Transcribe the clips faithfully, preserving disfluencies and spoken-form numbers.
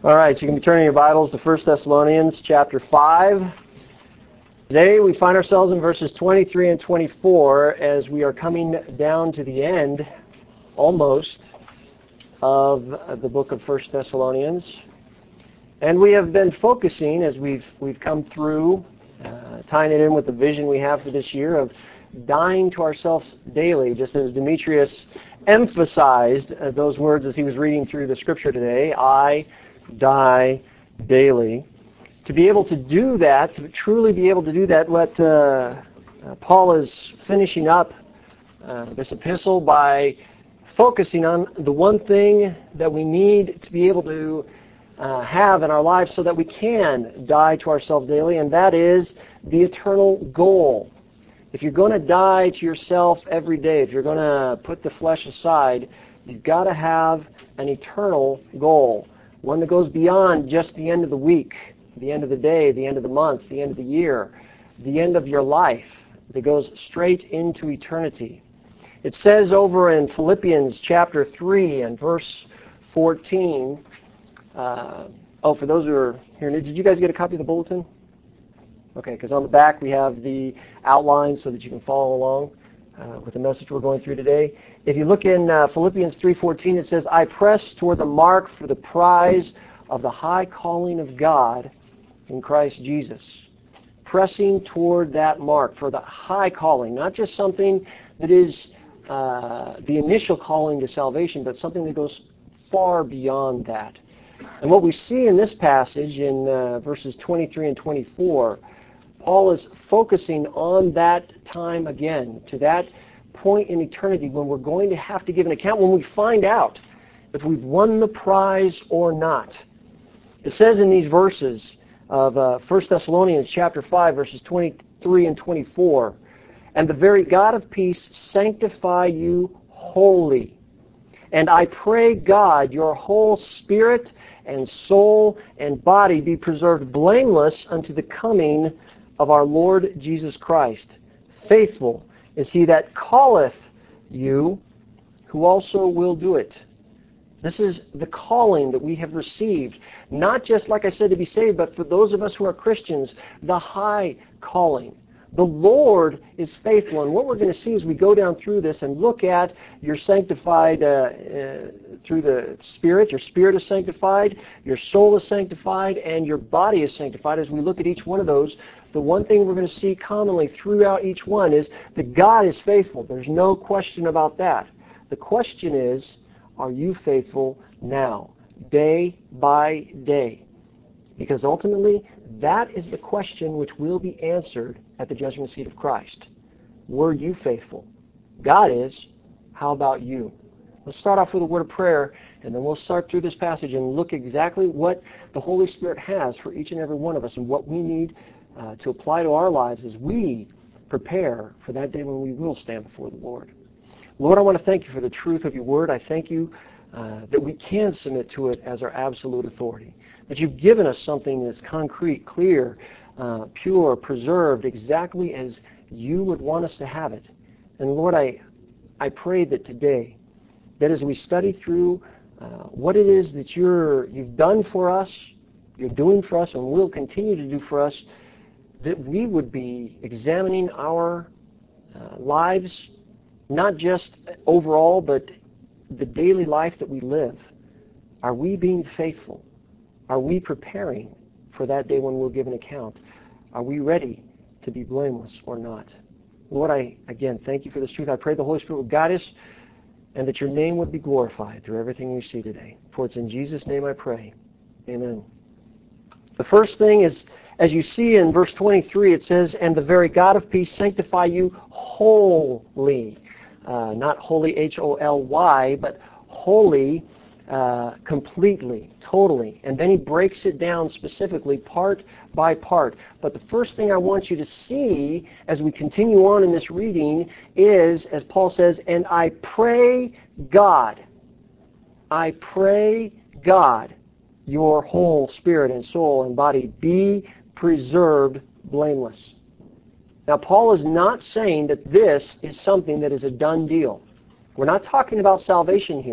All right, so you can be turning your Bibles to First Thessalonians chapter five. Today we find ourselves in verses twenty-three and twenty-four as we are coming down to the end, almost, of the book of First Thessalonians. And we have been focusing, as we've we've come through, uh, tying it in with the vision we have for this year of dying to ourselves daily, just as Demetrius emphasized uh, those words as he was reading through the scripture today. I die daily. To be able to do that, to truly be able to do that, what uh, uh, Paul is finishing up uh, this epistle by focusing on the one thing that we need to be able to uh, have in our lives so that we can die to ourselves daily, and that is the eternal goal. If you're going to die to yourself every day, if you're going to put the flesh aside, you've got to have an eternal goal. One that goes beyond just the end of the week, the end of the day, the end of the month, the end of the year, the end of your life, that goes straight into eternity. It says over in Philippians chapter three and verse fourteen, uh, oh, for those who are here, did you guys get a copy of the bulletin? Okay, because on the back we have the outline so that you can follow along uh, with the message we're going through today. If you look in uh, Philippians three fourteen, it says, I press toward the mark for the prize of the high calling of God in Christ Jesus. Pressing toward that mark for the high calling, not just something that is uh, the initial calling to salvation, but something that goes far beyond that. And what we see in this passage in uh, verses twenty-three and twenty-four, Paul is focusing on that time again, to that point in eternity when we're going to have to give an account, when we find out if we've won the prize or not. It says in these verses of uh, First Thessalonians chapter five, verses twenty-three and twenty-four, and the very God of peace sanctify you wholly. And I pray God your whole spirit and soul and body be preserved blameless unto the coming of our Lord Jesus Christ. Faithful is he that calleth you, who also will do it. This is the calling that we have received. Not just, like I said, to be saved, but for those of us who are Christians, the high calling. The Lord is faithful. And what we're going to see as we go down through this and look at your sanctified uh, uh, through the Spirit, your spirit is sanctified, your soul is sanctified, and your body is sanctified. As we look at each one of those, the one thing we're going to see commonly throughout each one is that God is faithful. There's no question about that. The question is, are you faithful now, day by day? Because ultimately, that is the question which will be answered at the judgment seat of Christ. Were you faithful? God is. How about you? Let's start off with a word of prayer, and then we'll start through this passage and look exactly what the Holy Spirit has for each and every one of us and what we need uh, to apply to our lives as we prepare for that day when we will stand before the Lord. Lord, I want to thank you for the truth of your word. I thank you uh, that we can submit to it as our absolute authority, that you've given us something that's concrete, clear, uh, pure, preserved, exactly as you would want us to have it. And Lord, I, I pray that today, that as we study through uh, what it is that you're, you've done for us, you're doing for us, and will continue to do for us, that we would be examining our uh, lives, not just overall, but the daily life that we live. Are we being faithful? Are we preparing for that day when we'll give an account? Are we ready to be blameless or not? Lord, I, again, thank you for this truth. I pray the Holy Spirit would guide us and that your name would be glorified through everything we see today. For it's in Jesus' name I pray. Amen. The first thing is, as you see in verse twenty-three, it says, and the very God of peace sanctify you wholly. Uh, not holy, H O L Y, but holy, uh, completely, totally. And then he breaks it down specifically, part by part. But the first thing I want you to see as we continue on in this reading is, as Paul says, and I pray God, I pray God, your whole spirit and soul and body be preserved blameless. Now, Paul is not saying that this is something that is a done deal. We're not talking about salvation here.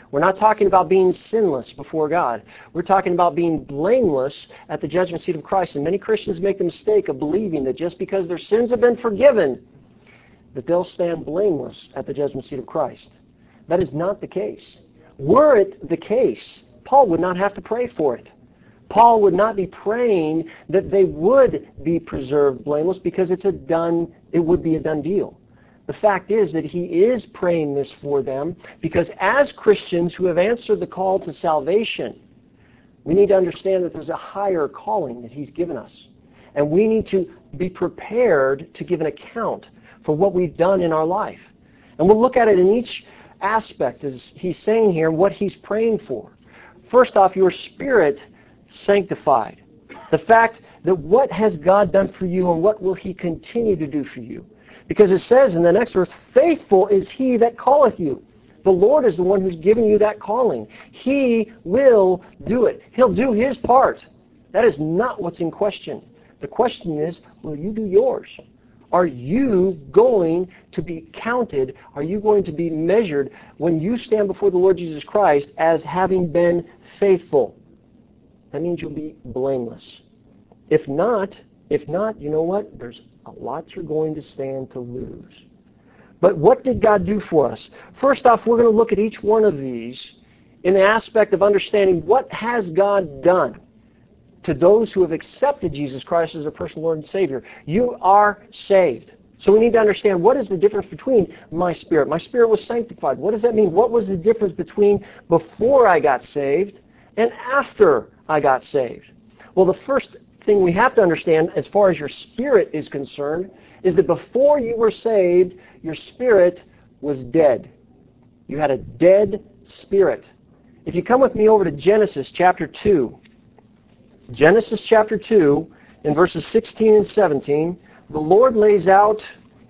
We're not talking about being sinless before God. We're talking about being blameless at the judgment seat of Christ. And many Christians make the mistake of believing that just because their sins have been forgiven, that they'll stand blameless at the judgment seat of Christ. That is not the case. Were it the case, Paul would not have to pray for it. Paul would not be praying that they would be preserved blameless because it's a done, it would be a done deal. The fact is that he is praying this for them because as Christians who have answered the call to salvation, we need to understand that there's a higher calling that he's given us. And we need to be prepared to give an account for what we've done in our life. And we'll look at it in each aspect as he's saying here what he's praying for. First off, your spirit sanctified. The fact that what has God done for you and what will he continue to do for you. Because it says in the next verse, faithful is he that calleth you. The Lord is the one who's giving you that calling. He will do it. He'll do his part. That is not what's in question. The question is, will you do yours? Are you going to be counted? Are you going to be measured when you stand before the Lord Jesus Christ as having been faithful? That means you'll be blameless. If not, if not, you know what? There's a lot you're going to stand to lose. But what did God do for us? First off, we're going to look at each one of these in the aspect of understanding what has God done to those who have accepted Jesus Christ as their personal Lord and Savior. You are saved. So we need to understand what is the difference between my spirit. My spirit was sanctified. What does that mean? What was the difference between before I got saved and after I got saved? Well, the first thing we have to understand as far as your spirit is concerned is that before you were saved, your spirit was dead. You had a dead spirit. If you come with me over to Genesis chapter two, Genesis chapter two, in verses sixteen and seventeen, the Lord lays out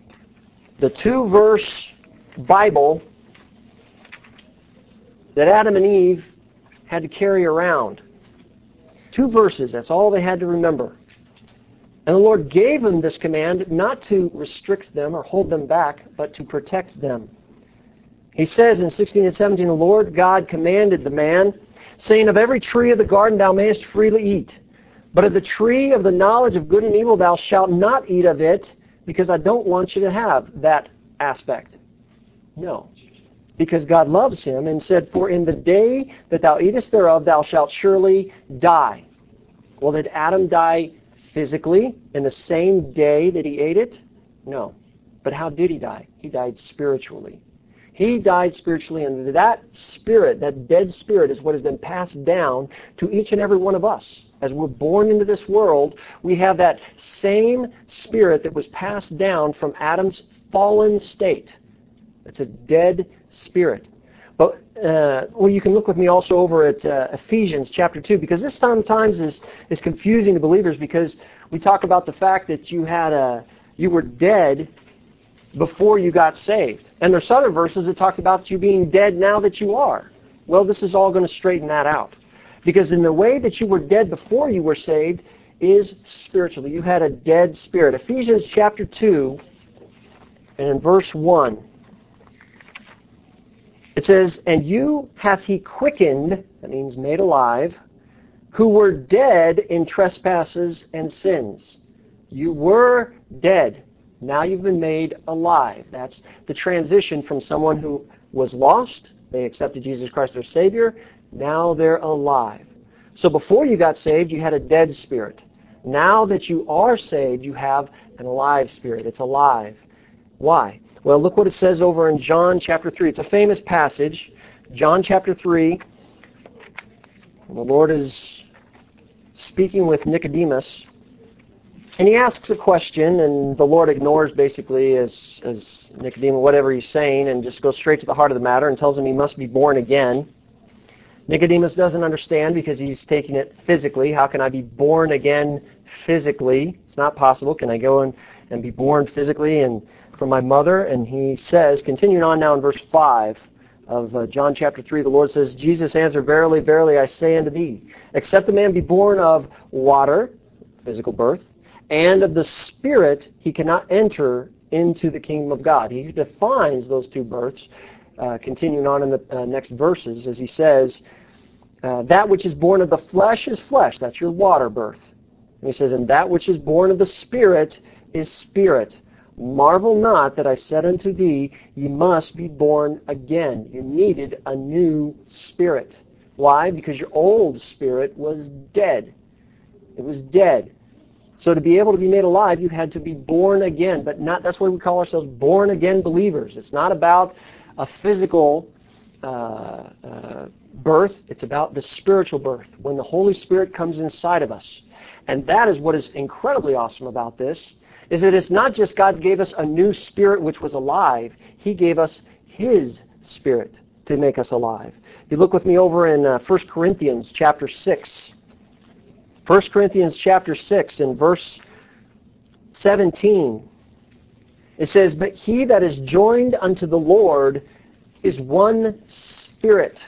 the two-verse Bible that Adam and Eve had to carry around. Two verses, that's all they had to remember. And the Lord gave them this command not to restrict them or hold them back, but to protect them. He says in sixteen and seventeen, the Lord God commanded the man, saying, of every tree of the garden thou mayest freely eat, but of the tree of the knowledge of good and evil thou shalt not eat of it, because I don't want you to have that aspect. No. Because God loves him and said, for in the day that thou eatest thereof thou shalt surely die. Well, did Adam die physically in the same day that he ate it? No. But how did he die? He died spiritually. He died spiritually, and that spirit, that dead spirit, is what has been passed down to each and every one of us. As we're born into this world, we have that same spirit that was passed down from Adam's fallen state. It's a dead spirit. But uh, well, you can look with me also over at uh, Ephesians chapter two, because this sometimes is is confusing to believers, because we talk about the fact that you had a you were dead before you got saved, and there's other verses that talked about you being dead now that you are. Well, this is all going to straighten that out, because in the way that you were dead before you were saved is spiritually. You had a dead spirit. Ephesians chapter two, and in verse one. It says, and you hath he quickened, that means made alive, who were dead in trespasses and sins. You were dead. Now you've been made alive. That's the transition from someone who was lost. They accepted Jesus Christ their Savior. Now they're alive. So before you got saved, you had a dead spirit. Now that you are saved, you have an alive spirit. It's alive. Why? Well, look what it says over in John chapter three. It's a famous passage. John chapter three. The Lord is speaking with Nicodemus. And he asks a question, and the Lord ignores basically as, as Nicodemus whatever he's saying and just goes straight to the heart of the matter and tells him he must be born again. Nicodemus doesn't understand because he's taking it physically. How can I be born again physically? It's not possible. Can I go and, and be born physically and from my mother? And he says, continuing on now in verse five of uh, John chapter three, the Lord says, Jesus answered, verily, verily, I say unto thee, except a man be born of water, physical birth, and of the Spirit, he cannot enter into the kingdom of God. He defines those two births uh, continuing on in the uh, next verses, as he says, uh, that which is born of the flesh is flesh. That's your water birth. And he says, and that which is born of the Spirit is spirit. Marvel not that I said unto thee, ye must be born again. You needed a new spirit. Why? Because your old spirit was dead. It was dead. So to be able to be made alive, you had to be born again. But not. That's why we call ourselves born again believers. It's not about a physical uh, uh, birth. It's about the spiritual birth, when the Holy Spirit comes inside of us. And that is what is incredibly awesome about this, is that it's not just God gave us a new spirit which was alive. He gave us His Spirit to make us alive. You look with me over in uh, First Corinthians chapter six. First Corinthians chapter six and verse seventeen. It says, but he that is joined unto the Lord is one spirit.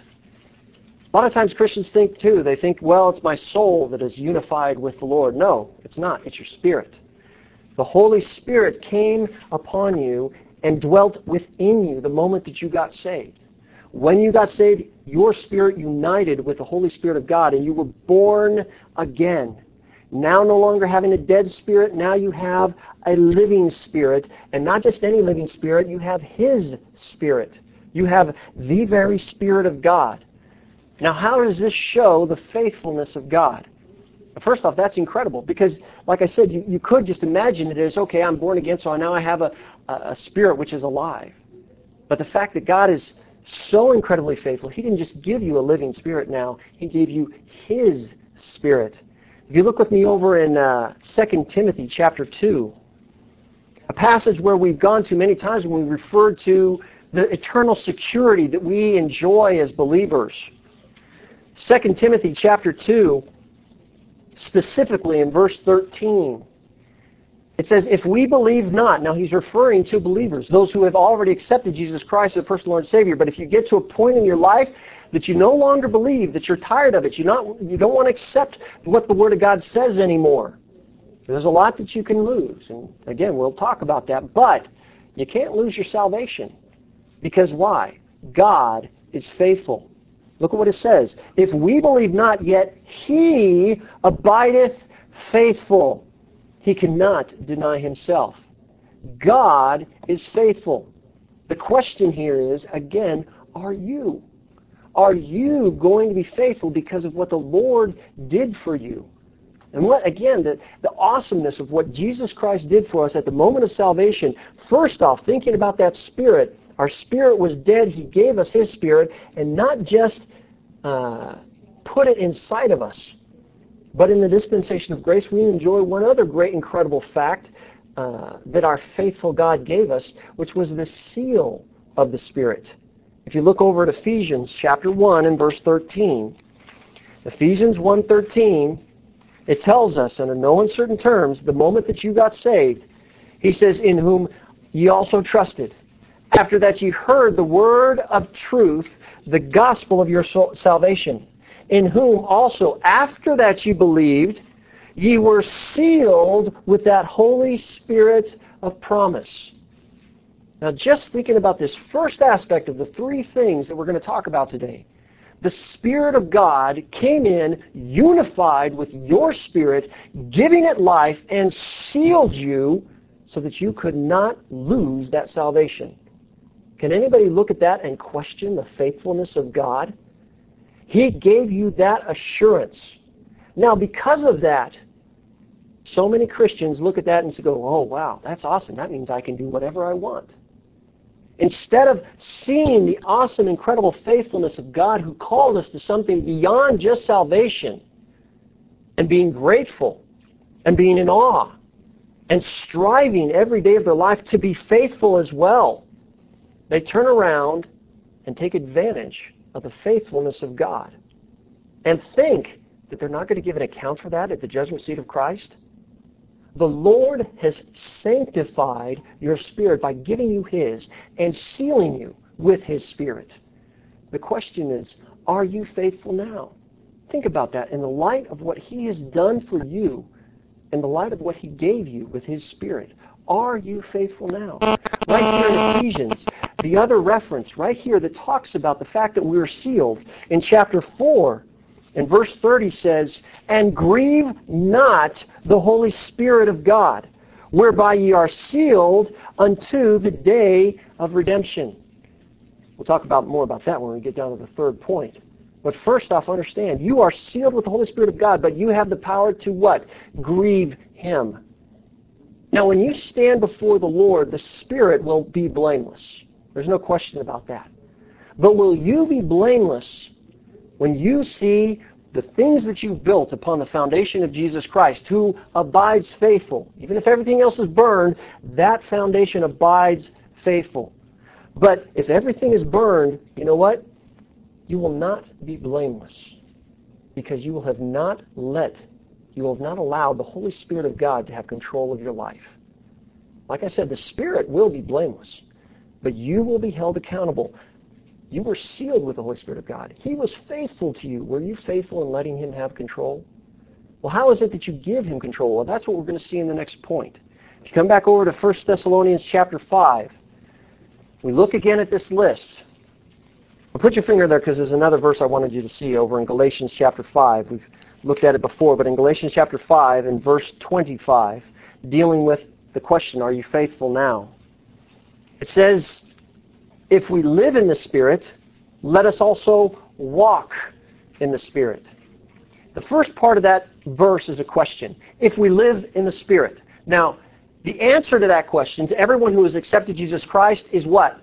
A lot of times Christians think too, they think, well, it's my soul that is unified with the Lord. No, it's not. It's your spirit. The Holy Spirit came upon you and dwelt within you the moment that you got saved. When you got saved, your spirit united with the Holy Spirit of God, and you were born again. Now no longer having a dead spirit, now you have a living spirit, and not just any living spirit, you have His Spirit. You have the very Spirit of God. Now how does this show the faithfulness of God? First off, that's incredible, because, like I said, you, you could just imagine it as, okay, I'm born again, so now I have a, a, a spirit which is alive. But the fact that God is so incredibly faithful, He didn't just give you a living spirit now, He gave you His Spirit. If you look with me over in uh, Second Timothy chapter two, a passage where we've gone to many times when we referred to the eternal security that we enjoy as believers. Second Timothy chapter two, specifically in verse thirteen, it says, if we believe not, now he's referring to believers, those who have already accepted Jesus Christ as personal Lord and Savior, but if you get to a point in your life that you no longer believe, that you're tired of it, you not you don't want to accept what the Word of God says anymore, there's a lot that you can lose. And again, we'll talk about that, but you can't lose your salvation. Because why? God is faithful. Look at what it says. If we believe not, yet He abideth faithful. He cannot deny Himself. God is faithful. The question here is, again, are you? Are you going to be faithful because of what the Lord did for you? And what, again, the, the awesomeness of what Jesus Christ did for us at the moment of salvation. First off, thinking about that Spirit. Our spirit was dead. He gave us His Spirit, and not just uh, put it inside of us, but in the dispensation of grace, we enjoy one other great, incredible fact uh, that our faithful God gave us, which was the seal of the Spirit. If you look over at Ephesians chapter one and verse thirteen, Ephesians one thirteen, it tells us in no uncertain terms, the moment that you got saved, he says, in whom ye also trusted. After that ye heard the word of truth, the gospel of your salvation, in whom also after that you believed, ye were sealed with that Holy Spirit of promise. Now just thinking about this first aspect of the three things that we're going to talk about today. The Spirit of God came in, unified with your spirit, giving it life, and sealed you so that you could not lose that salvation. Can anybody look at that and question the faithfulness of God? He gave you that assurance. Now, because of that, so many Christians look at that and go, oh, wow, that's awesome. That means I can do whatever I want. Instead of seeing the awesome, incredible faithfulness of God who called us to something beyond just salvation, and being grateful and being in awe and striving every day of their life to be faithful as well, they turn around and take advantage of the faithfulness of God and think that they're not going to give an account for that at the judgment seat of Christ. The Lord has sanctified your spirit by giving you His and sealing you with His Spirit. The question is, are you faithful now? Think about that in the light of what He has done for you, in the light of what He gave you with His Spirit. Are you faithful now? Right here in Ephesians, the other reference right here that talks about the fact that we're sealed in chapter four, and verse thirty says, "And grieve not the Holy Spirit of God, whereby ye are sealed unto the day of redemption." We'll talk about more about that when we get down to the third point. But first off, understand, you are sealed with the Holy Spirit of God, but you have the power to what? Grieve Him. Now, when you stand before the Lord, the Spirit will be blameless. There's no question about that. But will you be blameless when you see the things that you've built upon the foundation of Jesus Christ, who abides faithful? Even if everything else is burned, that foundation abides faithful. But if everything is burned, you know what? You will not be blameless, because you will have not let, you will have not allowed the Holy Spirit of God to have control of your life. Like I said, the Spirit will be blameless, but you will be held accountable. You were sealed with the Holy Spirit of God. He was faithful to you. Were you faithful in letting Him have control? Well, how is it that you give Him control? Well, that's what we're going to see in the next point. If you come back over to First Thessalonians chapter five, we look again at this list. Well, put your finger there, because there's another verse I wanted you to see over in Galatians chapter five. We've looked at it before, but in Galatians chapter five and verse twenty-five, dealing with the question, are you faithful now? It says, if we live in the Spirit, let us also walk in the Spirit. The first part of that verse is a question. If we live in the Spirit. Now, the answer to that question, to everyone who has accepted Jesus Christ, is what?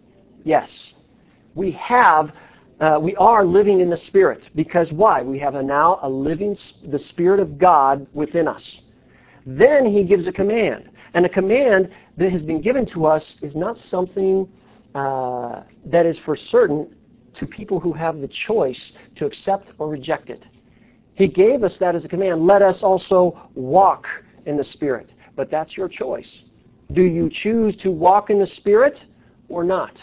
Yes. We have, uh, we are living in the Spirit. Because why? We have a now a living, the Spirit of God within us. Then He gives a command. And a command that has been given to us is not something uh, that is for certain to people who have the choice to accept or reject it. He gave us that as a command. Let us also walk in the Spirit. But that's your choice. Do you choose to walk in the Spirit or not?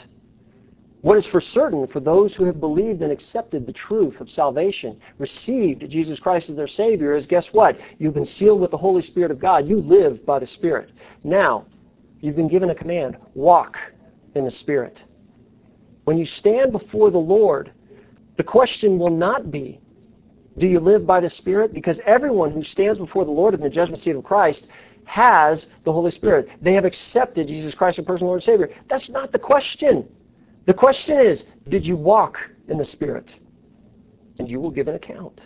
What is for certain for those who have believed and accepted the truth of salvation, received Jesus Christ as their Savior, is guess what? You've been sealed with the Holy Spirit of God. You live by the Spirit. Now, you've been given a command. Walk in the Spirit. When you stand before the Lord, the question will not be, do you live by the Spirit? Because everyone who stands before the Lord in the judgment seat of Christ has the Holy Spirit. They have accepted Jesus Christ as personal Lord and Savior. That's not the question. The question is, did you walk in the Spirit? And you will give an account.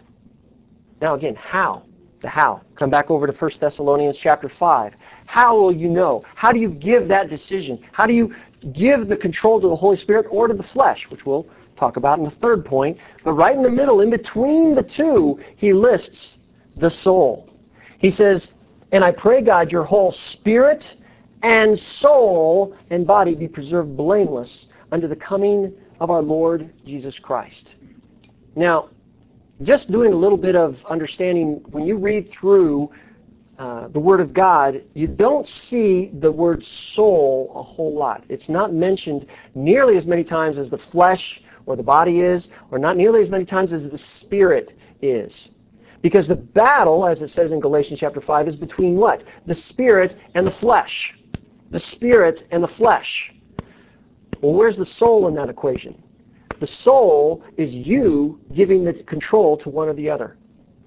Now again, how? The how. Come back over to First Thessalonians chapter five. How will you know? How do you give that decision? How do you give the control to the Holy Spirit or to the flesh, which we'll talk about in the third point. But right in the middle, in between the two, he lists the soul. He says, and I pray, God, your whole spirit and soul and body be preserved blameless unto the coming of our Lord Jesus Christ. Now, just doing a little bit of understanding, when you read through uh, the Word of God, you don't see the word soul a whole lot. It's not mentioned nearly as many times as the flesh or the body is, or not nearly as many times as the spirit is. Because the battle, as it says in Galatians chapter five, is between what? The spirit and the flesh. The spirit and the flesh. Well, where's the soul in that equation? The soul is you giving the control to one or the other.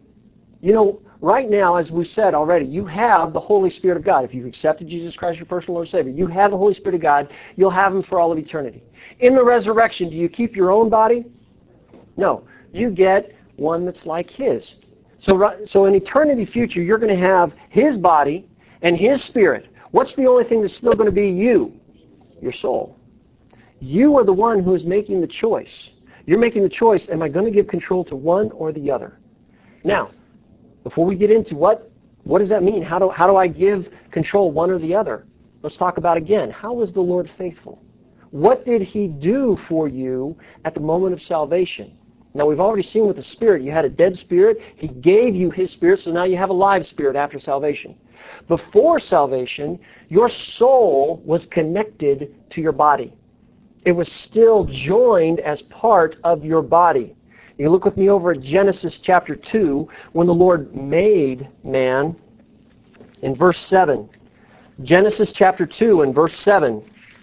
You know, right now, as we've said already, you have the Holy Spirit of God. If you've accepted Jesus Christ, your personal Lord and Savior, you have the Holy Spirit of God. You'll have Him for all of eternity. In the resurrection, do you keep your own body? No. You get one that's like His. So, so in eternity future, you're going to have His body and His spirit. What's the only thing that's still going to be you? Your soul. You are the one who is making the choice. You're making the choice, am I going to give control to one or the other? Now, before we get into what, what does that mean? How do, how do I give control one or the other? Let's talk about again, how was the Lord faithful? What did He do for you at the moment of salvation? Now, we've already seen with the Spirit, you had a dead spirit. He gave you His Spirit, so now you have a live spirit after salvation. Before salvation, your soul was connected to your body. It was still joined as part of your body. You look with me over at Genesis chapter two, when the Lord made man, in verse seven. Genesis chapter two and verse seven.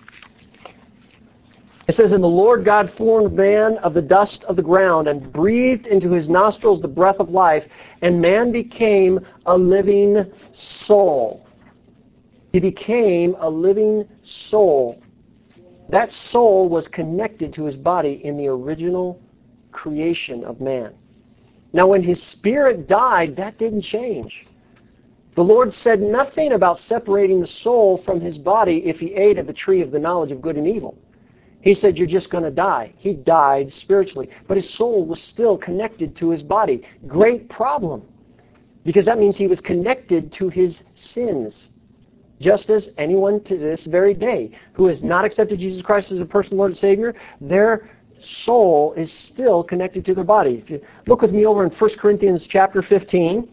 It says, "And the Lord God formed man of the dust of the ground and breathed into his nostrils the breath of life, and man became a living soul." He became a living soul. That soul was connected to his body in the original creation of man. Now, when his spirit died, that didn't change. The Lord said nothing about separating the soul from his body if he ate of the tree of the knowledge of good and evil. He said, you're just going to die. He died spiritually, but his soul was still connected to his body. Great problem, because that means he was connected to his sins. Just as anyone to this very day who has not accepted Jesus Christ as a personal Lord and Savior, their soul is still connected to their body. If you look with me over in First Corinthians chapter fifteen,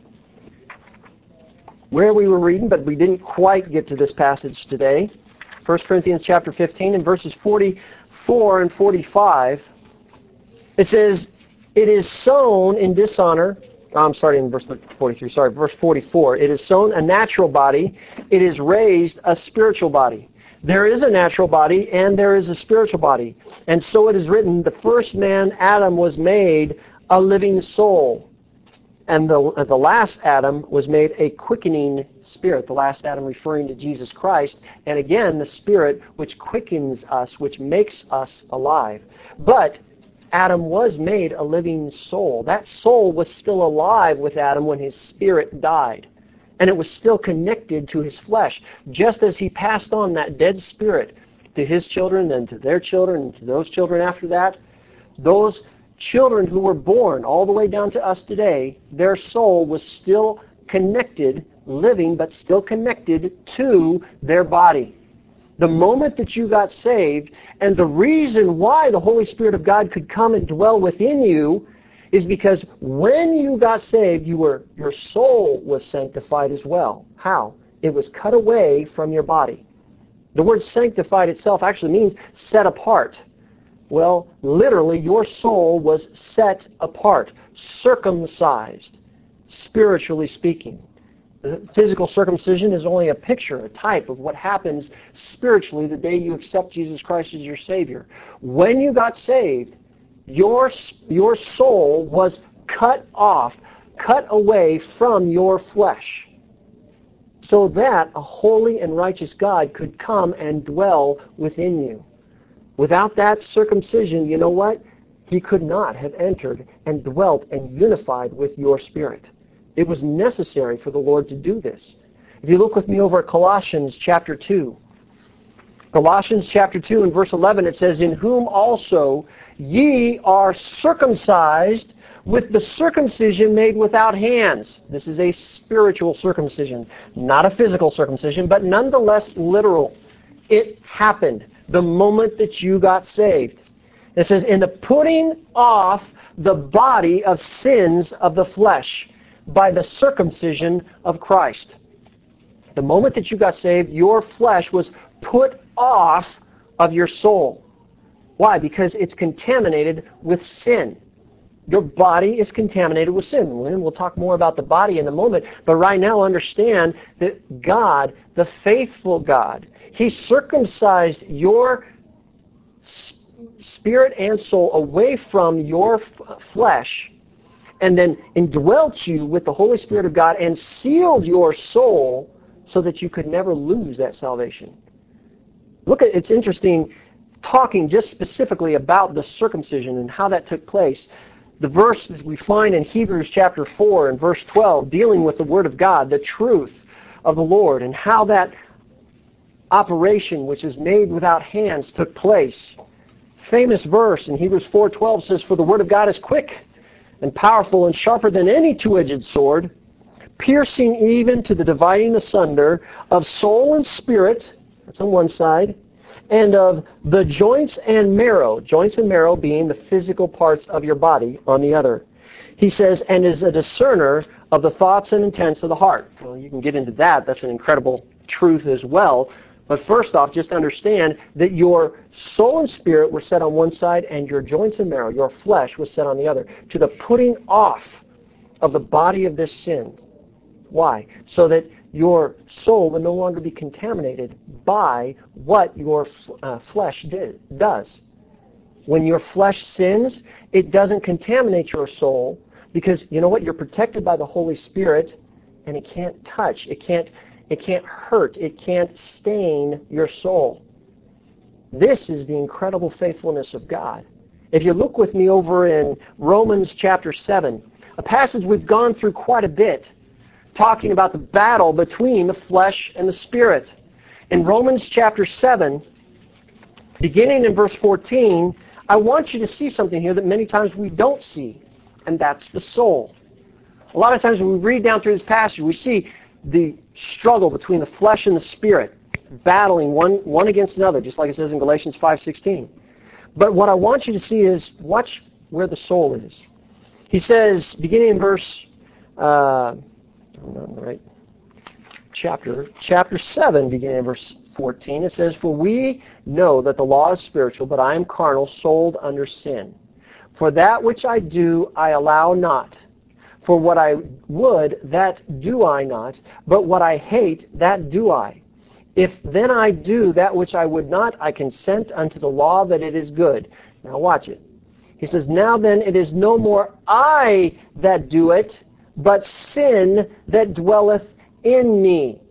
where we were reading, but we didn't quite get to this passage today. First Corinthians chapter fifteen and verses forty-four and forty-five. It says, "It is sown in dishonor." Oh, I'm starting in verse forty-three. Sorry, verse forty-four. "It is sown a natural body. It is raised a spiritual body. There is a natural body and there is a spiritual body. And so it is written, the first man, Adam, was made a living soul. And the, the last Adam was made a quickening spirit." The last Adam referring to Jesus Christ. And again, the Spirit which quickens us, which makes us alive. But Adam was made a living soul. That soul was still alive with Adam when his spirit died. And it was still connected to his flesh. Just as he passed on that dead spirit to his children and to their children and to those children after that, those children who were born all the way down to us today, their soul was still connected, living, but still connected to their body. The moment that you got saved, and the reason why the Holy Spirit of God could come and dwell within you is because when you got saved, you were your soul was sanctified as well. How? It was cut away from your body. The word sanctified itself actually means set apart. Well, literally, your soul was set apart, circumcised, spiritually speaking. The physical circumcision is only a picture, a type of what happens spiritually the day you accept Jesus Christ as your Savior. When you got saved, your, your soul was cut off, cut away from your flesh, so that a holy and righteous God could come and dwell within you. Without that circumcision, you know what? He could not have entered and dwelt and unified with your spirit. It was necessary for the Lord to do this. If you look with me over at Colossians chapter two. Colossians chapter two and verse eleven, it says, "In whom also ye are circumcised with the circumcision made without hands." This is a spiritual circumcision, not a physical circumcision, but nonetheless literal. It happened the moment that you got saved. It says, "In the putting off the body of sins of the flesh by the circumcision of Christ." The moment that you got saved, your flesh was put off of your soul. Why? Because it's contaminated with sin. Your body is contaminated with sin. And we'll talk more about the body in a moment. But right now, understand that God, the faithful God, He circumcised your spirit and soul away from your f- flesh, and then indwelt you with the Holy Spirit of God and sealed your soul so that you could never lose that salvation. Look at, it's interesting, talking just specifically about the circumcision and how that took place. The verse that we find in Hebrews chapter four and verse twelve, dealing with the Word of God, the truth of the Lord, and how that operation, which is made without hands, took place. Famous verse in Hebrews four twelve says, "For the Word of God is quick and powerful and sharper than any two-edged sword, piercing even to the dividing asunder of soul and spirit," that's on one side, "and of the joints and marrow," joints and marrow being the physical parts of your body, on the other. He says, "and is a discerner of the thoughts and intents of the heart." Well, you can get into that. That's an incredible truth as well. But first off, just understand that your soul and spirit were set on one side and your joints and marrow, your flesh, was set on the other, to the putting off of the body of this sin. Why? So that your soul will no longer be contaminated by what your uh, flesh did, does. When your flesh sins, it doesn't contaminate your soul because, you know what, you're protected by the Holy Spirit, and it can't touch, it can't, it can't hurt, it can't stain your soul. This is the incredible faithfulness of God. If you look with me over in Romans chapter seven, a passage we've gone through quite a bit, talking about the battle between the flesh and the spirit. In Romans chapter seven, beginning in verse fourteen, I want you to see something here that many times we don't see, and that's the soul. A lot of times when we read down through this passage, we see the struggle between the flesh and the spirit, battling one, one against another, just like it says in Galatians five sixteen. But what I want you to see is, watch where the soul is. He says, beginning in verse, uh, not in the right chapter, chapter seven, beginning in verse fourteen, it says, "For we know that the law is spiritual, but I am carnal, sold under sin. For that which I do, I allow not. For what I would, that do I not, but what I hate, that do I. If then I do that which I would not, I consent unto the law that it is good." Now watch it. He says, "Now then it is no more I that do it, but sin that dwelleth in me."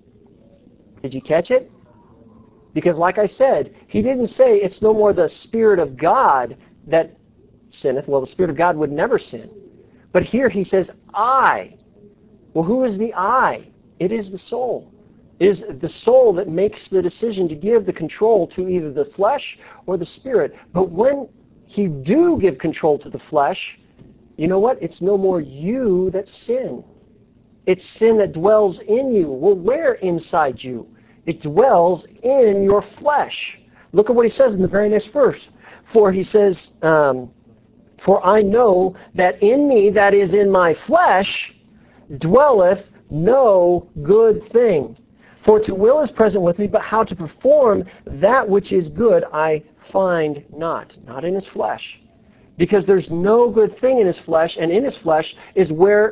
Did you catch it? Because like I said, he didn't say it's no more the Spirit of God that sinneth. Well, the Spirit of God would never sin. But here he says, I. Well, who is the I? It is the soul. It is the soul that makes the decision to give the control to either the flesh or the spirit. But when you do give control to the flesh, you know what? It's no more you that sin. It's sin that dwells in you. Well, where inside you? It dwells in your flesh. Look at what he says in the very next verse. For he says, um, "For I know that in me, that is in my flesh, dwelleth no good thing. For to will is present with me, but how to perform that which is good I find not." Not in his flesh. Because there's no good thing in his flesh, and in his flesh is where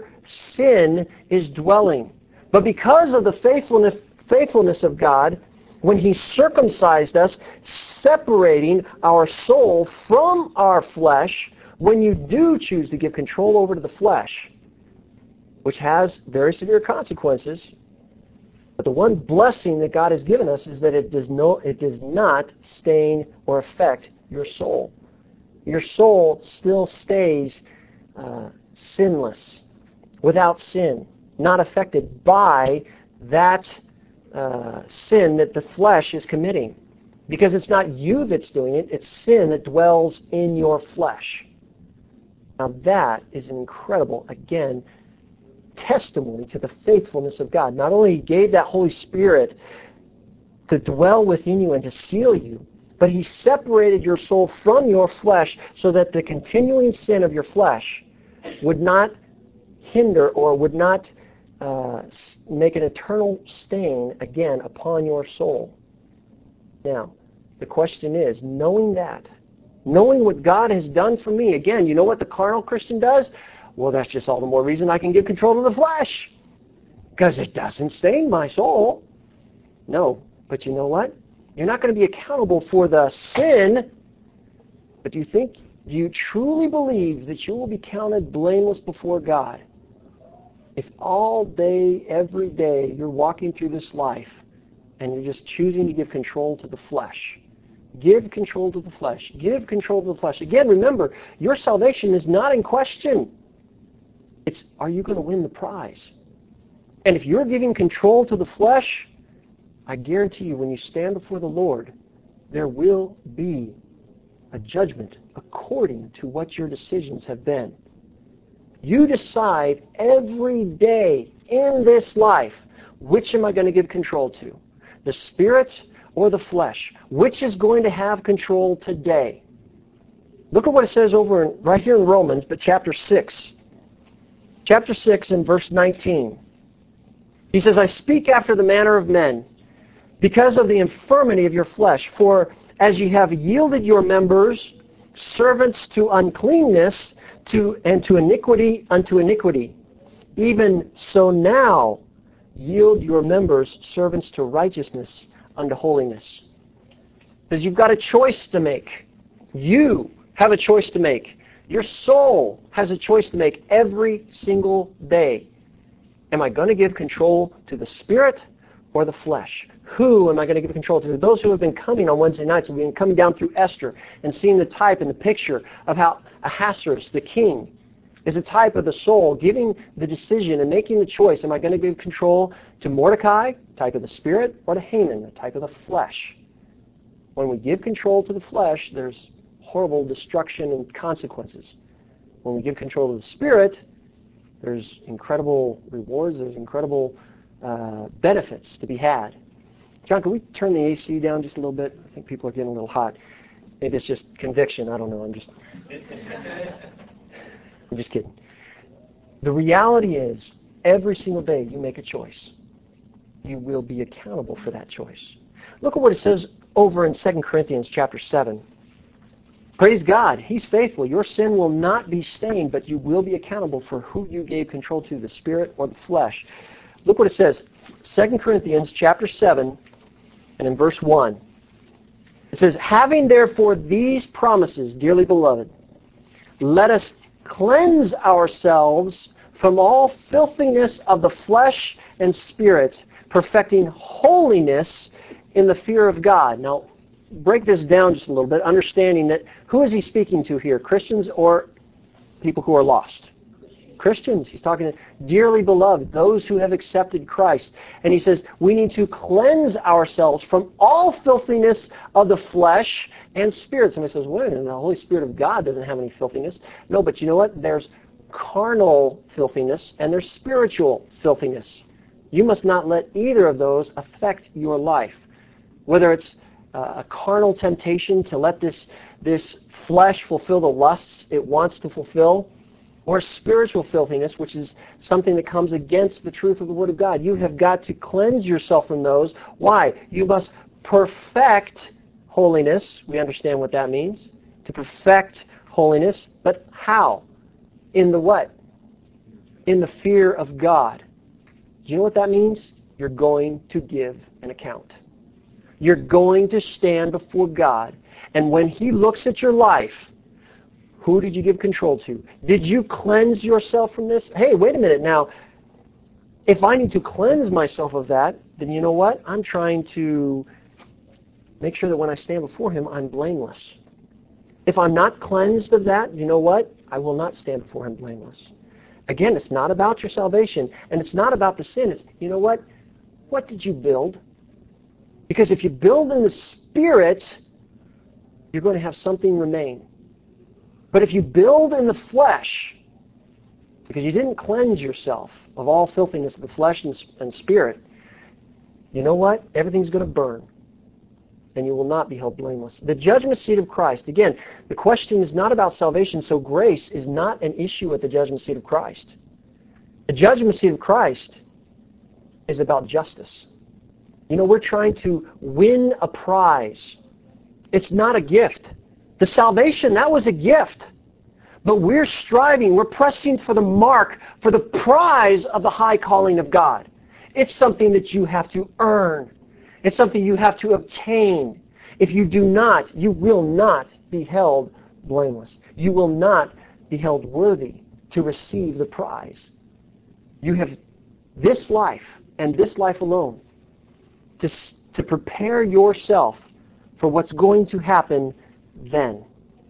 sin is dwelling. But because of the faithfulness, faithfulness of God, when he circumcised us, separating our soul from our flesh, when you do choose to give control over to the flesh, which has very severe consequences, but the one blessing that God has given us is that it does no, it does not stain or affect your soul. Your soul still stays uh, sinless, without sin, not affected by that uh, sin that the flesh is committing. Because it's not you that's doing it, it's sin that dwells in your flesh. Now that is an incredible, again, testimony to the faithfulness of God. Not only he gave that Holy Spirit to dwell within you and to seal you, but he separated your soul from your flesh so that the continuing sin of your flesh would not hinder or would not uh, make an eternal stain again upon your soul. Now, the question is, knowing that, knowing what God has done for me, again, you know what the carnal Christian does? Well, that's just all the more reason I can give control to the flesh, because it doesn't stain my soul. No, but you know what? You're not going to be accountable for the sin, but do you think, do you truly believe that you will be counted blameless before God if all day, every day, you're walking through this life and you're just choosing to give control to the flesh? Give control to the flesh. Give control to the flesh. Again, remember, your salvation is not in question. It's, are you going to win the prize? And if you're giving control to the flesh, I guarantee you when you stand before the Lord, there will be a judgment according to what your decisions have been. You decide every day in this life, which am I going to give control to? The spirit or the flesh? Which is going to have control today? Look at what it says over in, right here in Romans, but chapter six. Chapter six and verse nineteen. He says, "I speak after the manner of men, because of the infirmity of your flesh. For as ye have yielded your members servants to uncleanness, to and to iniquity unto iniquity, even so now yield your members servants to righteousness unto holiness. Because you've got a choice to make. You have a choice to make. Your soul has a choice to make every single day. Am I going to give control to the spirit or the flesh? Who am I going to give control to? Those who have been coming on Wednesday nights, we've been coming down through Esther and seeing the type and the picture of how Ahasuerus, the king, is a type of the soul, giving the decision and making the choice. Am I going to give control to Mordecai, type of the spirit, or to Haman, the type of the flesh? When we give control to the flesh, there's horrible destruction and consequences. When we give control to the spirit, there's incredible rewards, there's incredible uh, benefits to be had. John, can we turn the A C down just a little bit? I think people are getting a little hot. Maybe it's just conviction. I don't know. I'm just... I'm just kidding. The reality is, every single day you make a choice. You will be accountable for that choice. Look at what it says over in Second Corinthians chapter seven. Praise God, He's faithful. Your sin will not be stained, but you will be accountable for who you gave control to, the spirit or the flesh. Look what it says. Second Corinthians chapter seven, and in verse one. It says, having therefore these promises, dearly beloved, let us cleanse ourselves from all filthiness of the flesh and spirit, perfecting holiness in the fear of God. Now, break this down just a little bit, understanding that who is he speaking to here, Christians or people who are lost? Christians. He's talking to dearly beloved, those who have accepted Christ. And he says we need to cleanse ourselves from all filthiness of the flesh and spirit. Somebody says, wait a minute, the Holy Spirit of God doesn't have any filthiness. No, but you know what? There's carnal filthiness and there's spiritual filthiness. You must not let either of those affect your life. Whether it's uh, a carnal temptation to let this, this flesh fulfill the lusts it wants to fulfill, or spiritual filthiness, which is something that comes against the truth of the Word of God. You have got to cleanse yourself from those. Why? You must perfect holiness. We understand what that means. To perfect holiness. But how? In the what? In the fear of God. Do you know what that means? You're going to give an account. You're going to stand before God. And when He looks at your life, who did you give control to? Did you cleanse yourself from this? Hey, wait a minute now. If I need to cleanse myself of that, then you know what? I'm trying to make sure that when I stand before Him, I'm blameless. If I'm not cleansed of that, you know what? I will not stand before Him blameless. Again, it's not about your salvation, and it's not about the sin. It's, you know what? What did you build? Because if you build in the Spirit, you're going to have something remain. But if you build in the flesh, because you didn't cleanse yourself of all filthiness of the flesh and, and spirit, you know what? Everything's going to burn, and you will not be held blameless. The judgment seat of Christ, again, the question is not about salvation, so grace is not an issue at the judgment seat of Christ. The judgment seat of Christ is about justice. You know, we're trying to win a prize. It's not a gift. The salvation, that was a gift. But we're striving, we're pressing for the mark, for the prize of the high calling of God. It's something that you have to earn. It's something you have to obtain. If you do not, you will not be held blameless. You will not be held worthy to receive the prize. You have this life and this life alone to, to prepare yourself for what's going to happen then.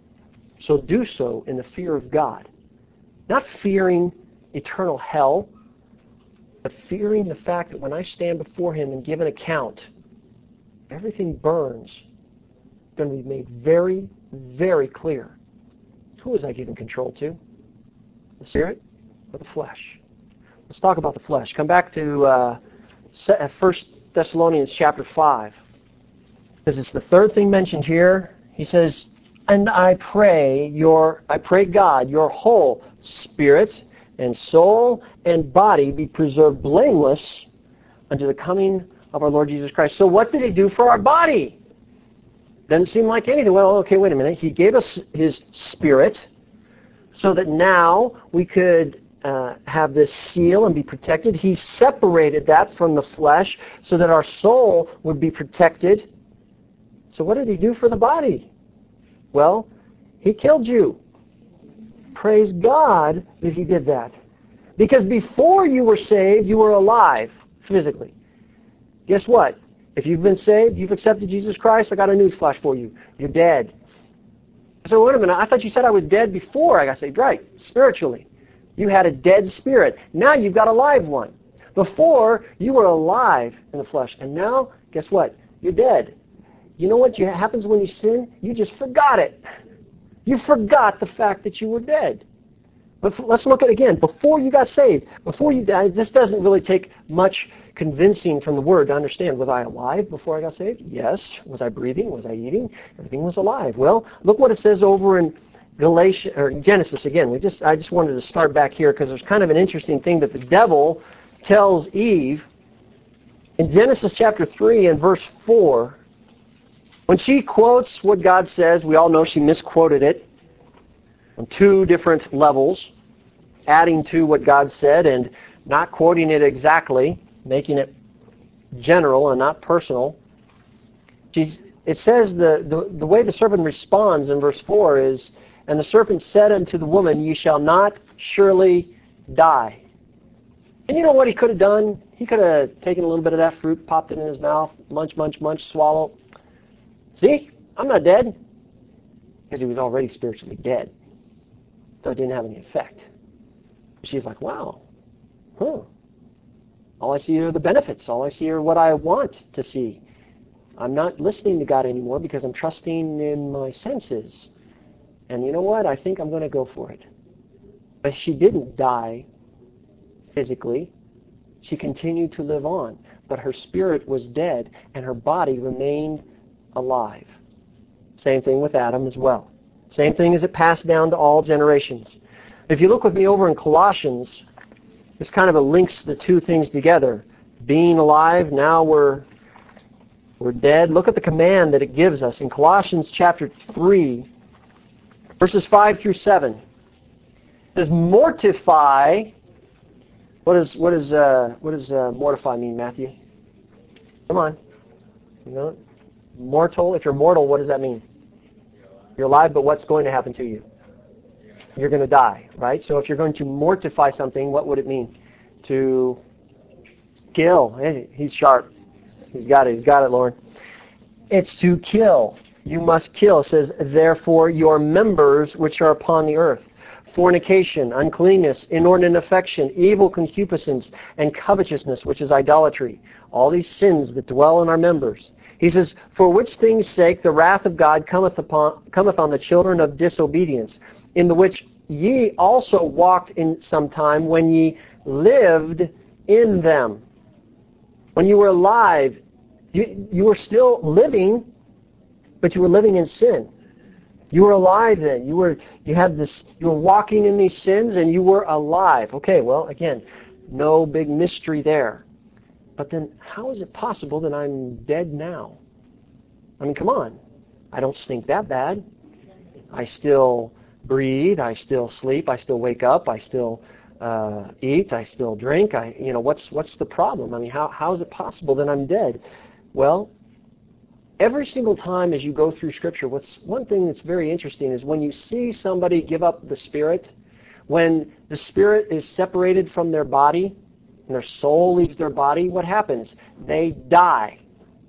So do so in the fear of God. Not fearing eternal hell, but fearing the fact that when I stand before Him and give an account, everything burns. It's going to be made very, very clear. Who was I giving control to? The Spirit or the flesh? Let's talk about the flesh. Come back to uh, First Thessalonians chapter five. Because it's the third thing mentioned here. He says, and I pray your, I pray God, your whole spirit and soul and body be preserved blameless unto the coming of our Lord Jesus Christ. So what did He do for our body? Doesn't seem like anything. Well, okay, wait a minute. He gave us His Spirit so that now we could uh, have this seal and be protected. He separated that from the flesh so that our soul would be protected. So what did he do for the body? Well, he killed you. Praise God that he did that. Because before you were saved, you were alive physically. Guess what? If you've been saved, you've accepted Jesus Christ, I got a news flash for you. You're dead. So wait a minute, I thought you said I was dead before I got saved. Right, spiritually. You had a dead spirit. Now you've got a live one. Before, you were alive in the flesh. And now, guess what? You're dead. You know what happens when you sin? You just forgot it. You forgot the fact that you were dead. But let's look at it again. Before you got saved, before you died, this doesn't really take much convincing from the Word to understand. Was I alive before I got saved? Yes. Was I breathing? Was I eating? Everything was alive. Well, look what it says over in Galatians or Genesis again. We just I just wanted to start back here because there's kind of an interesting thing that the devil tells Eve in Genesis chapter three and verse four. When she quotes what God says, we all know she misquoted it on two different levels, adding to what God said and not quoting it exactly, making it general and not personal. She's, it says the, the, the way the serpent responds in verse four is, and the serpent said unto the woman, ye shall not surely die. And you know what he could have done? He could have taken a little bit of that fruit, popped it in his mouth, munch, munch, munch, swallow. See, I'm not dead. Because he was already spiritually dead. So it didn't have any effect. She's like, wow, huh. All I see are the benefits. All I see are what I want to see. I'm not listening to God anymore because I'm trusting in my senses. And you know what? I think I'm going to go for it. But she didn't die physically. She continued to live on. But her spirit was dead and her body remained alive. Same thing with Adam as well. Same thing as it passed down to all generations. If you look with me over in Colossians, this kind of links the two things together. Being alive, now we're we're dead. Look at the command that it gives us in Colossians chapter three, verses five through seven. It says, mortify. What does what does uh, what does uh, mortify mean, Matthew? Come on. You know it? Mortal. If you're mortal, what does that mean? You're alive, but what's going to happen to you? You're going to die, right? So if you're going to mortify something, what would it mean? To kill. Hey, he's sharp. He's got it. He's got it, Lord. It's to kill. You must kill. It says, therefore, your members which are upon the earth, fornication, uncleanness, inordinate affection, evil concupiscence, and covetousness, which is idolatry. All these sins that dwell in our members. He says, for which things sake the wrath of God cometh upon cometh on the children of disobedience, in the which ye also walked in some time when ye lived in them. When you were alive, you, you were still living, but you were living in sin. You were alive then. You were you had this you were walking in these sins and you were alive. Okay, well again, no big mystery there. But then how is it possible that I'm dead now? I mean, come on. I don't stink that bad. I still breathe. I still sleep. I still wake up. I still uh, eat. I still drink. I, you know, what's what's the problem? I mean, how how is it possible that I'm dead? Well, every single time as you go through Scripture, what's one thing that's very interesting is when you see somebody give up the spirit, when the spirit is separated from their body, and their soul leaves their body, what happens? They die.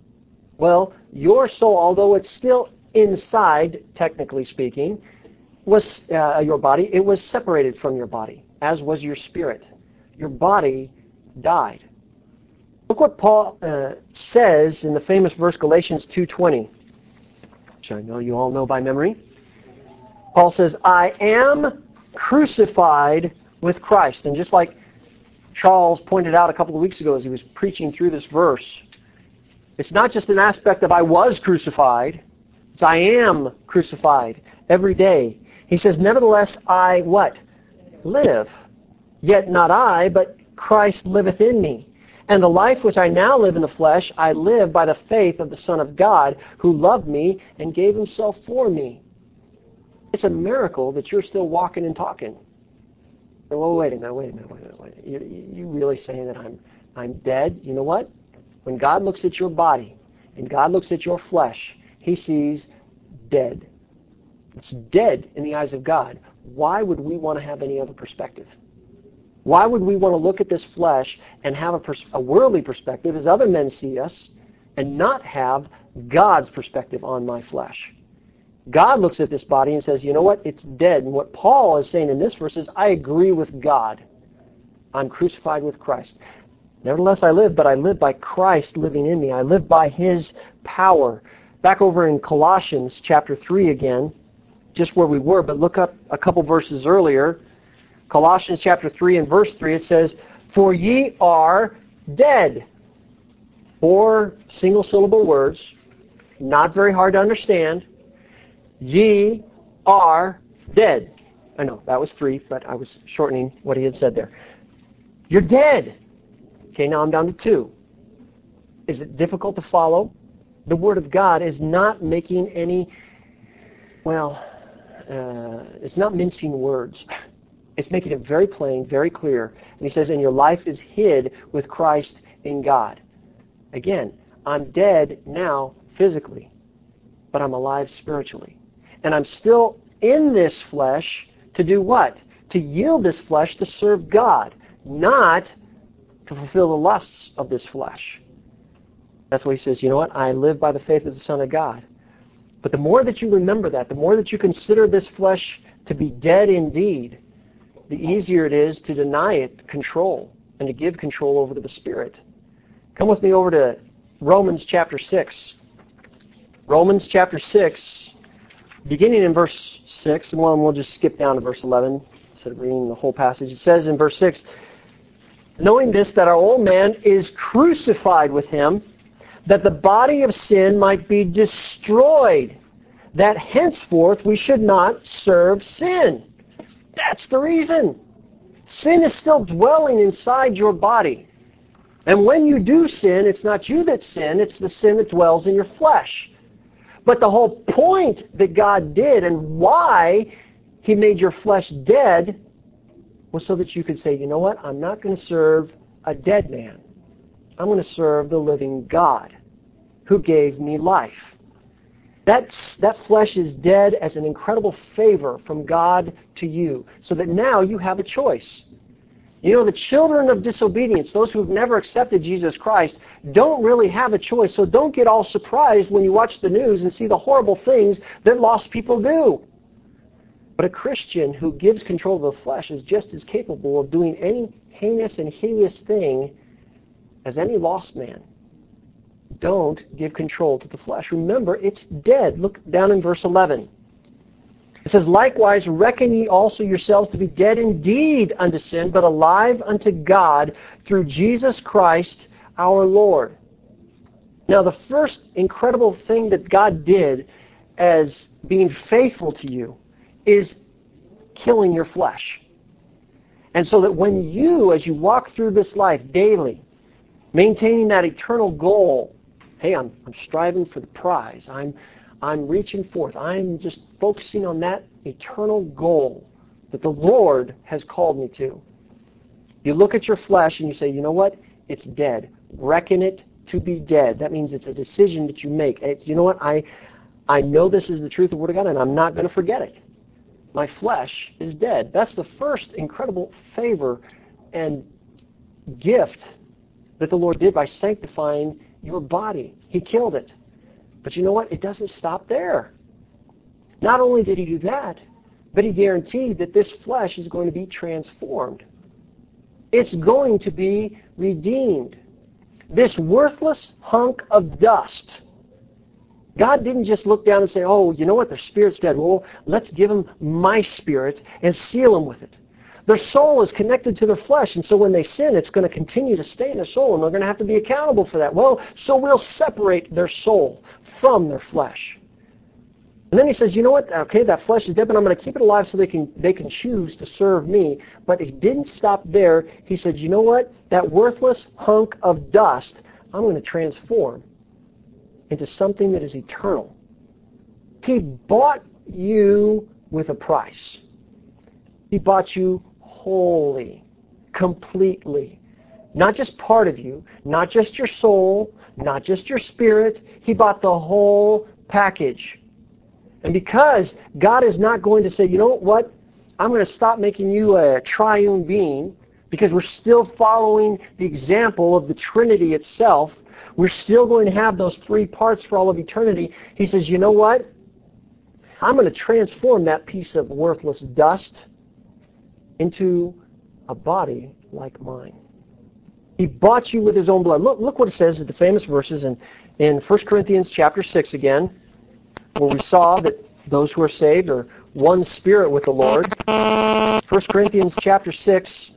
Well, your soul, although it's still inside, technically speaking, was uh, your body, it was separated from your body, as was your spirit. Your body died. Look what Paul uh, says in the famous verse Galatians two twenty, which I know you all know by memory. Paul says, I am crucified with Christ. And just like Charles pointed out a couple of weeks ago as he was preaching through this verse, it's not just an aspect of I was crucified, it's I am crucified every day. He says, nevertheless, I what? Live. Yet not I, but Christ liveth in me. And the life which I now live in the flesh, I live by the faith of the Son of God, who loved me and gave himself for me. It's a miracle that you're still walking and talking. Well, wait a minute, wait a minute, wait a minute, wait a minute. You, you really saying that I'm, I'm dead? You know what? When God looks at your body and God looks at your flesh, he sees dead. It's dead in the eyes of God. Why would we want to have any other perspective? Why would we want to look at this flesh and have a, pers- a worldly perspective as other men see us and not have God's perspective on my flesh? God looks at this body and says, you know what? It's dead. And what Paul is saying in this verse is, I agree with God. I'm crucified with Christ. Nevertheless, I live, but I live by Christ living in me. I live by his power. Back over in Colossians chapter three again, just where we were, but look up a couple verses earlier. Colossians chapter three and verse three, it says, for ye are dead. Four single syllable words, not very hard to understand. Ye are dead. I know, that was three, but I was shortening what he had said there. You're dead. Okay, now I'm down to two. Is it difficult to follow? The Word of God is not making any, well, uh, it's not mincing words. It's making it very plain, very clear. And he says, and your life is hid with Christ in God. Again, I'm dead now physically, but I'm alive spiritually. And I'm still in this flesh to do what? To yield this flesh to serve God, not to fulfill the lusts of this flesh. That's why he says, you know what? I live by the faith of the Son of God. But the more that you remember that, the more that you consider this flesh to be dead indeed, the easier it is to deny it control and to give control over to the Spirit. Come with me over to Romans chapter six. Romans chapter six, beginning in verse six, and we'll just skip down to verse eleven instead of reading the whole passage. It says in verse six, knowing this, that our old man is crucified with him, that the body of sin might be destroyed, that henceforth we should not serve sin. That's the reason. Sin is still dwelling inside your body. And when you do sin, it's not you that sin, it's the sin that dwells in your flesh. But the whole point that God did and why he made your flesh dead was so that you could say, you know what, I'm not going to serve a dead man. I'm going to serve the living God who gave me life. That's, that flesh is dead as an incredible favor from God to you, so that now you have a choice. You know, the children of disobedience, those who have never accepted Jesus Christ, don't really have a choice, so don't get all surprised when you watch the news and see the horrible things that lost people do. But a Christian who gives control of the flesh is just as capable of doing any heinous and hideous thing as any lost man. Don't give control to the flesh. Remember, it's dead. Look down in verse eleven. It says, likewise, reckon ye also yourselves to be dead indeed unto sin, but alive unto God through Jesus Christ our Lord. Now, the first incredible thing that God did as being faithful to you is killing your flesh. And so that when you, as you walk through this life daily, maintaining that eternal goal, hey, I'm, I'm striving for the prize. I'm, I'm reaching forth. I'm just focusing on that eternal goal that the Lord has called me to. You look at your flesh and you say, you know what? It's dead. Reckon it to be dead. That means it's a decision that you make. It's, you know what? I, I know this is the truth of the Word of God, and I'm not going to forget it. My flesh is dead. That's the first incredible favor and gift that the Lord did by sanctifying your body. He killed it. But you know what? It doesn't stop there. Not only did he do that, but he guaranteed that this flesh is going to be transformed. It's going to be redeemed. This worthless hunk of dust. God didn't just look down and say, oh, you know what? Their spirit's dead. Well, let's give them my spirit and seal them with it. Their soul is connected to their flesh, and so when they sin, it's going to continue to stay in their soul, and they're going to have to be accountable for that. Well, so we'll separate their soul from their flesh. And then he says, you know what? Okay, that flesh is dead, but I'm going to keep it alive so they can they can choose to serve me. But he didn't stop there. He said, you know what? That worthless hunk of dust, I'm going to transform into something that is eternal. He bought you with a price. He bought you wholly, completely. Not just part of you, not just your soul, not just your spirit. He bought the whole package. And because God is not going to say, you know what, I'm going to stop making you a triune being, because we're still following the example of the Trinity itself. We're still going to have those three parts for all of eternity. He says, you know what? I'm going to transform that piece of worthless dust into a body like mine. He bought you with his own blood. Look, look what it says in the famous verses in, in First Corinthians chapter six again, where we saw that those who are saved are one spirit with the Lord. First Corinthians chapter six,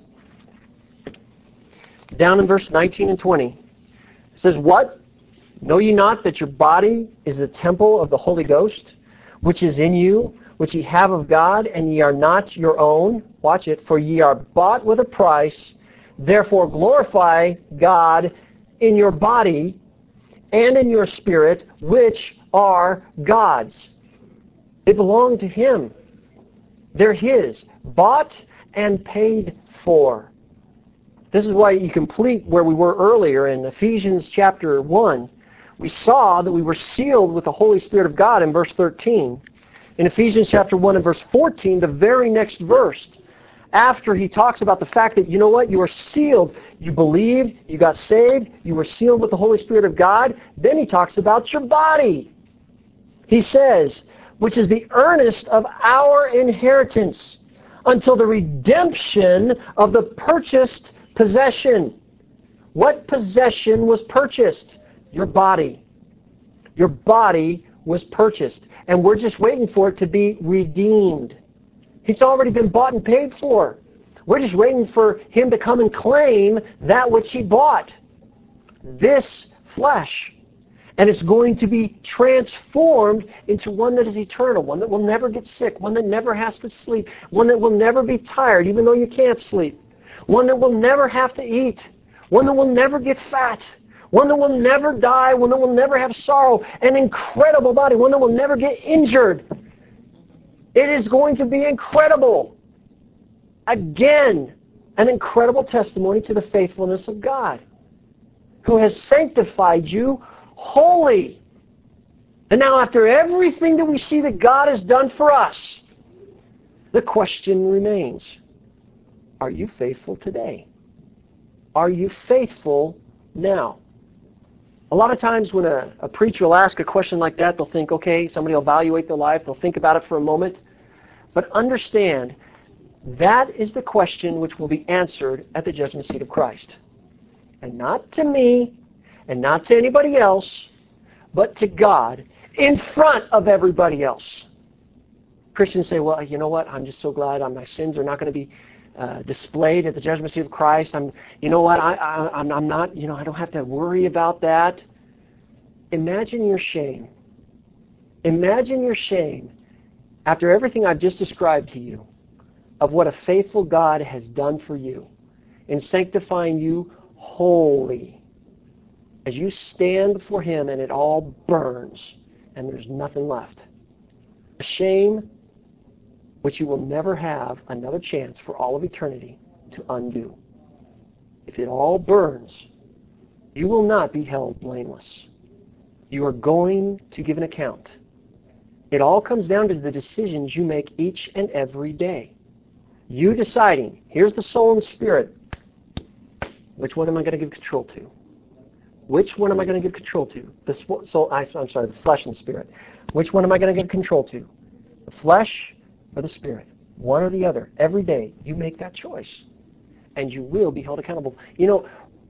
down in verse nineteen and twenty. It says, what? Know ye not that your body is the temple of the Holy Ghost, which is in you, which ye have of God, and ye are not your own? Watch it. For ye are bought with a price. Therefore glorify God in your body and in your spirit, which are God's. They belong to Him. They're His, bought and paid for. This is why you complete where we were earlier in Ephesians chapter one. We saw that we were sealed with the Holy Spirit of God in verse thirteen. In Ephesians chapter one and verse fourteen, the very next verse, after he talks about the fact that, you know what, you are sealed, you believed, you got saved, you were sealed with the Holy Spirit of God, then he talks about your body. He says, which is the earnest of our inheritance until the redemption of the purchased possession. What possession was purchased? Your body. Your body was purchased. And we're just waiting for it to be redeemed. It's already been bought and paid for. We're just waiting for Him to come and claim that which He bought. This flesh. And it's going to be transformed into one that is eternal, one that will never get sick, one that never has to sleep, one that will never be tired even though you can't sleep, one that will never have to eat, one that will never get fat, one that will never die, one that will never have sorrow, an incredible body, one that will never get injured. It is going to be incredible. Again, an incredible testimony to the faithfulness of God, who has sanctified you holy. And now after everything that we see that God has done for us, the question remains, are you faithful today? Are you faithful now? A lot of times when a, a preacher will ask a question like that, they'll think, okay, somebody will evaluate their life, they'll think about it for a moment. But understand, that is the question which will be answered at the judgment seat of Christ. And not to me, and not to anybody else, but to God in front of everybody else. Christians say, well, you know what, I'm just so glad my sins are not going to be uh, displayed at the judgment seat of Christ. I'm, you know what, I, I, I'm, I'm not, you know, I don't have to worry about that. Imagine your shame. Imagine your shame after everything I've just described to you of what a faithful God has done for you in sanctifying you holy. As you stand before Him and it all burns and there's nothing left. A shame which you will never have another chance for all of eternity to undo. If it all burns, you will not be held blameless. You are going to give an account. It all comes down to the decisions you make each and every day. You deciding, here's the soul and spirit, which one am I going to give control to? Which one am I going to give control to? The soul, I'm sorry, the flesh and the spirit. Which one am I going to give control to? The flesh or the spirit? One or the other. Every day you make that choice. And you will be held accountable. You know,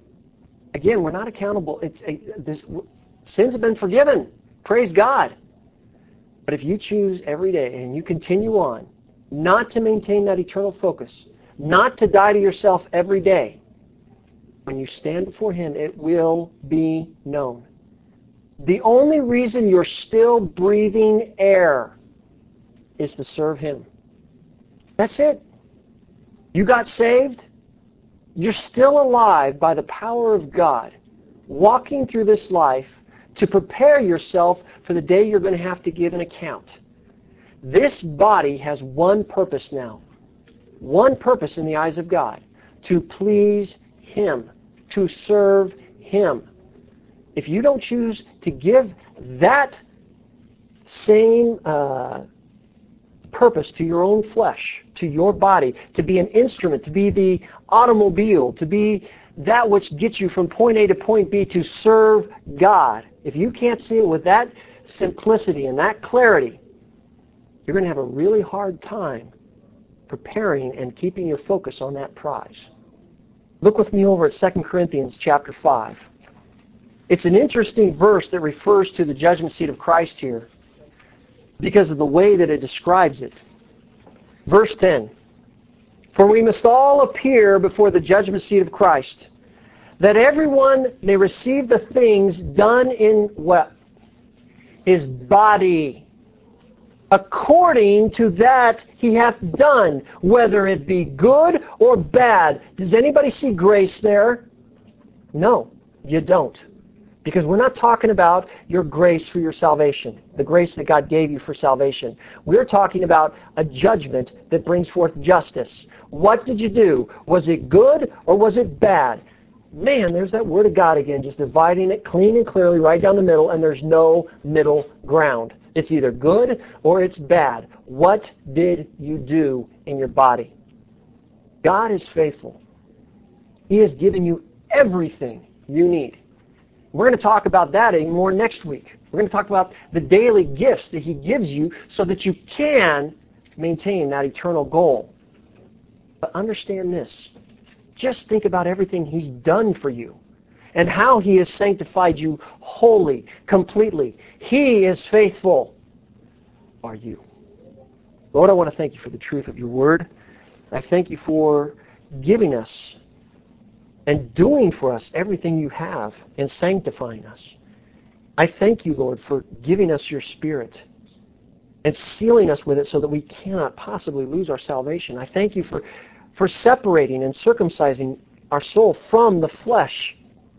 again, we're not accountable. It, it, this, sins have been forgiven. Praise God. But if you choose every day and you continue on not to maintain that eternal focus, not to die to yourself every day, when you stand before Him, it will be known. The only reason you're still breathing air is to serve Him. That's it. You got saved. You're still alive by the power of God, walking through this life to prepare yourself for the day you're going to have to give an account. This body has one purpose now. one purpose in the eyes of God: to please Him, to serve Him. If you don't choose to give that same uh, purpose to your own flesh, to your body, to be an instrument, to be the automobile, to be that which gets you from point A to point B, to serve God, if you can't see it with that simplicity and that clarity, you're going to have a really hard time preparing and keeping your focus on that prize. Look with me over at Second Corinthians chapter five. It's an interesting verse that refers to the judgment seat of Christ here because of the way that it describes it. Verse ten, "For we must all appear before the judgment seat of Christ, that everyone may receive the things done in what? His body, according to that he hath done, whether it be good or bad." Does anybody see grace there? No, you don't. Because we're not talking about your grace for your salvation, the grace that God gave you for salvation. We're talking about a judgment that brings forth justice. What did you do? Was it good or was it bad? Man, there's that Word of God again, just dividing it clean and clearly right down the middle, and there's no middle ground. It's either good or it's bad. What did you do in your body? God is faithful. He has given you everything you need. We're going to talk about that even more next week. We're going to talk about the daily gifts that He gives you so that you can maintain that eternal goal. But understand this. Just think about everything He's done for you and how He has sanctified you wholly, completely. He is faithful. Are you? Lord, I want to thank You for the truth of Your Word. I thank You for giving us and doing for us everything You have and sanctifying us. I thank You, Lord, for giving us Your Spirit and sealing us with it so that we cannot possibly lose our salvation. I thank You for, for separating and circumcising our soul from the flesh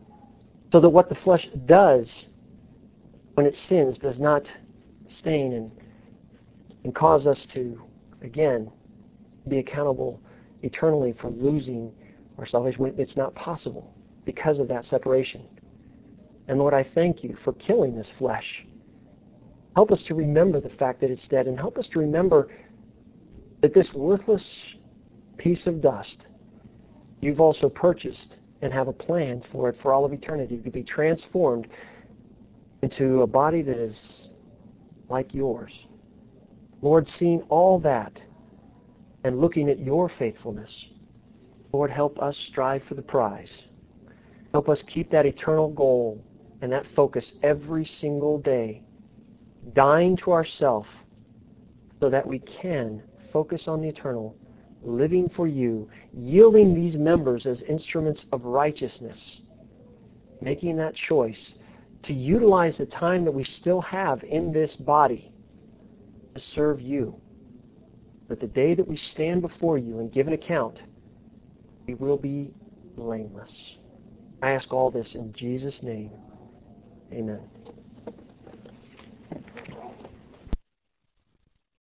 so that what the flesh does when it sins does not stain and, and cause us to, again, be accountable eternally for losing our salvation. It's not possible because of that separation. And Lord, I thank You for killing this flesh. Help us to remember the fact that it's dead, and help us to remember that this worthless piece of dust You've also purchased and have a plan for it for all of eternity to be transformed into a body that is like Yours. Lord, seeing all that and looking at Your faithfulness, Lord, help us strive for the prize. Help us keep that eternal goal and that focus every single day, dying to ourself so that we can focus on the eternal, living for You, yielding these members as instruments of righteousness, making that choice to utilize the time that we still have in this body to serve You. That the day that we stand before You and give an account, we will be blameless. I ask all this in Jesus' name. Amen.